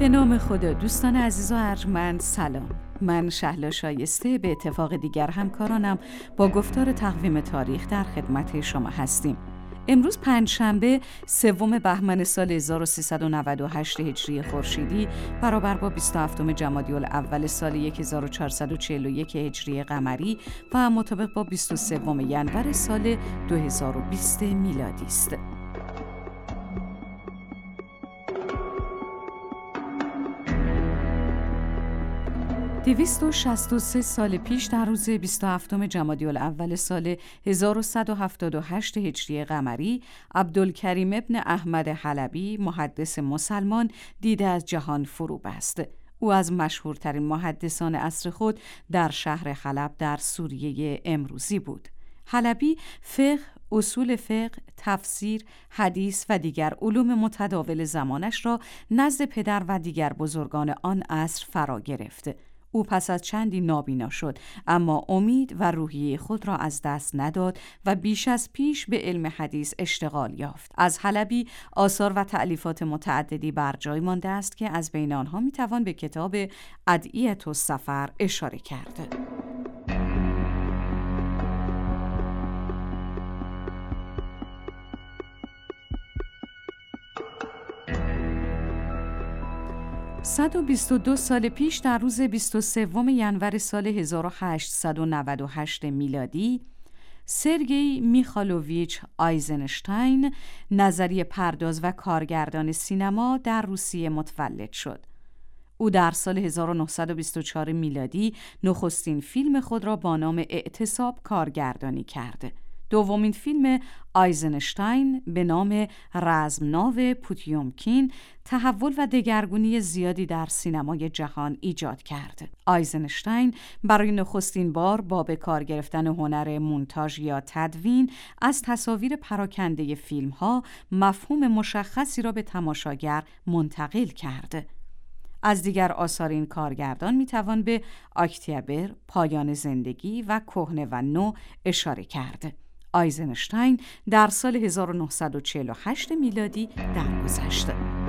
به نام خدا. دوستان عزیز و ارجمند سلام. من شهلا شایسته به اتفاق دیگر همکارانم با گفتار تقویم تاریخ در خدمت شما هستیم. امروز پنجشنبه 3 بهمن سال 1398 هجری خورشیدی برابر با 27 جمادی الاول سال 1441 هجری قمری و مطابق با 23 ینور سال 2020 میلادی است. 263 سال پیش در روز 27 جمادی الاول سال 1178 هجری قمری، عبدالکریم ابن احمد حلبی محدث مسلمان دیده از جهان فرو بست. او از مشهورترین محدثان عصر خود در شهر حلب در سوریه امروزی بود. حلبی فقه، اصول فقه، تفسیر، حدیث و دیگر علوم متداول زمانش را نزد پدر و دیگر بزرگان آن عصر فرا گرفت. او پس از چندی نابینا شد، اما امید و روحیه خود را از دست نداد و بیش از پیش به علم حدیث اشتغال یافت. از حلبی آثار و تألیفات متعددی بر جای مانده است که از بین آنها میتوان به کتاب ادعیة السفر اشاره کرد. صد و 22 سال پیش در روز 23 ینور سال 1898 میلادی، سرگئی میخالوویچ آیزنشتاین، نظریه پرداز و کارگردان سینما، در روسیه متولد شد. او در سال 1924 میلادی نخستین فیلم خود را با نام اعتصاب کارگردانی کرد. دومین فیلم آیزنشتاین به نام رزمناو پوتیومکین تحول و دگرگونی زیادی در سینمای جهان ایجاد کرد. آیزنشتاین برای نخستین بار با به کار گرفتن هنر مونتاژ یا تدوین از تصاویر پراکنده فیلم‌ها مفهوم مشخصی را به تماشاگر منتقل کرد. از دیگر آثار این کارگردان میتوان به اکتبر، پایان زندگی و کهنه و نو اشاره کرد. آیزنشتاین در سال 1948 میلادی درگذشت.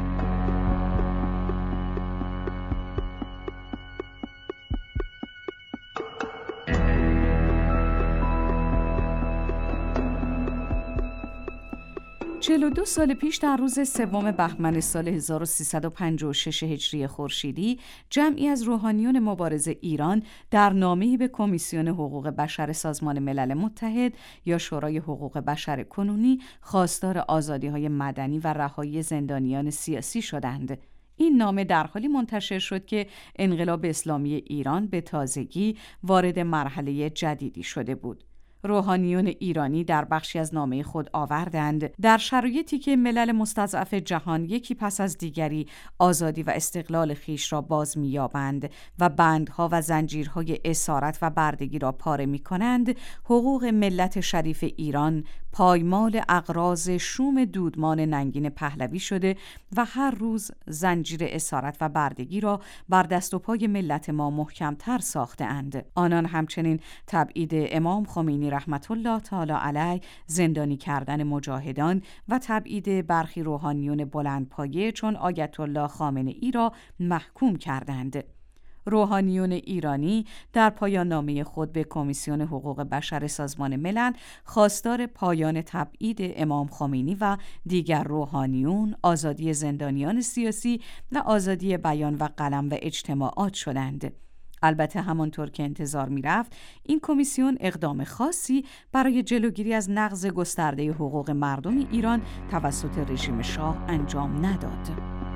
42 سال پیش در روز 3 بهمن سال 1356 هجری خورشیدی، جمعی از روحانیون مبارز ایران در نامه‌ای به کمیسیون حقوق بشر سازمان ملل متحد یا شورای حقوق بشر کنونی خواستار آزادی‌های مدنی و رهایی زندانیان سیاسی شدند. این نامه در حالی منتشر شد که انقلاب اسلامی ایران به تازگی وارد مرحله جدیدی شده بود. روحانیون ایرانی در بخشی از نامه خود آوردند در شرایطی که ملل مستضعف جهان یکی پس از دیگری آزادی و استقلال خویش را باز می‌یابند و بندها و زنجیرهای اسارت و بردگی را پاره می‌کنند، حقوق ملت شریف ایران پایمال اغراض شوم دودمان ننگین پهلوی شده و هر روز زنجیر اسارت و بردگی را بر دست و پای ملت ما محکم‌تر ساخته‌اند. آنان همچنین تبعید امام خمینی رحمت الله تعالی علیه، زندانی کردن مجاهدان و تبعید برخی روحانیون بلندپایه چون آیت الله خامنه‌ای را محکوم کردند. روحانیون ایرانی در پایان نامه خود به کمیسیون حقوق بشر سازمان ملل خواستار پایان تبعید امام خمینی و دیگر روحانیون، آزادی زندانیان سیاسی و آزادی بیان و قلم و اجتماعات شدند. البته همانطور که انتظار می‌رفت، این کمیسیون اقدام خاصی برای جلوگیری از نقض گسترده حقوق مردم ایران توسط رژیم شاه انجام نداد.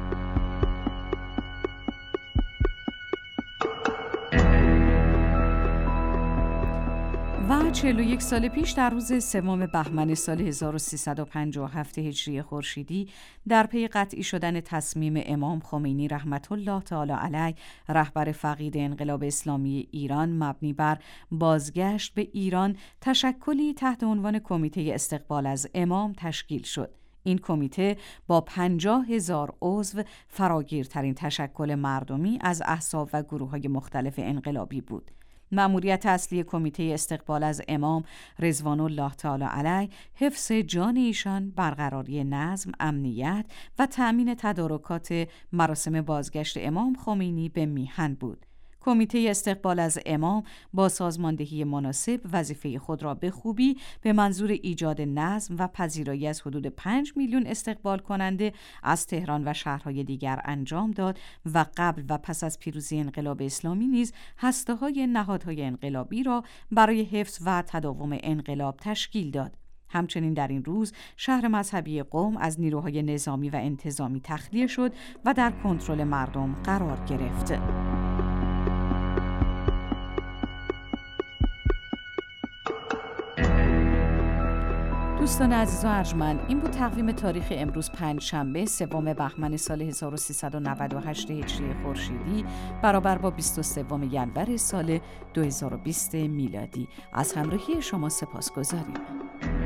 و 41 سال پیش در روز 3 بهمن سال 1357 هجری خورشیدی، در پی قطعی شدن تصمیم امام خمینی رحمت الله تعالی علیه، رهبر فقید انقلاب اسلامی ایران، مبنی بر بازگشت به ایران، تشکلی تحت عنوان کمیته استقبال از امام تشکیل شد. این کمیته با 50,000 عضو فراگیرترین تشکل مردمی از احزاب و گروه‌های مختلف انقلابی بود. مأموریت اصلی کمیته استقبال از امام رضوان الله تعالی علیه حفظ جان ایشان، برقراری نظم، امنیت و تأمین تدارکات مراسم بازگشت امام خمینی به میهن بود. کمیته استقبال از امام با سازماندهی مناسب وظیفه خود را به خوبی به منظور ایجاد نظم و پذیرایی از حدود 5 میلیون استقبال کننده از تهران و شهرهای دیگر انجام داد و قبل و پس از پیروزی انقلاب اسلامی نیز هسته‌های نهادهای انقلابی را برای حفظ و تداوم انقلاب تشکیل داد. همچنین در این روز شهر مذهبی قم از نیروهای نظامی و انتظامی تخلیه شد و در کنترل مردم قرار گرفت. دوستان عزیز و ارجمند، این بود تقویم تاریخ امروز پنجشنبه سوم بهمن سال 1398 هجری خورشیدی برابر با 23 ینور سال 2020 میلادی. از همراهی شما سپاسگزاریم.